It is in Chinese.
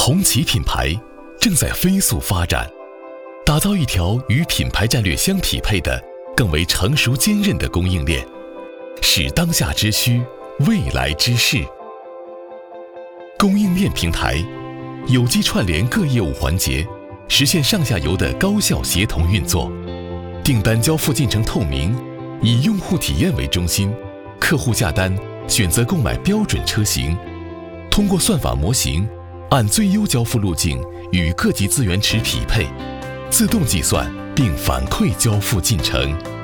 红旗品牌正在飞速发展，打造一条与品牌战略相匹配的更为成熟坚韧的供应链，是当下之需，未来之势。供应链平台有机串联各业务环节，实现上下游的高效协同运作，订单交付进程透明，以用户体验为中心，客户下单选择购买标准车型，通过算法模型按最优交付路径与各级资源池匹配，自动计算并反馈交付进程。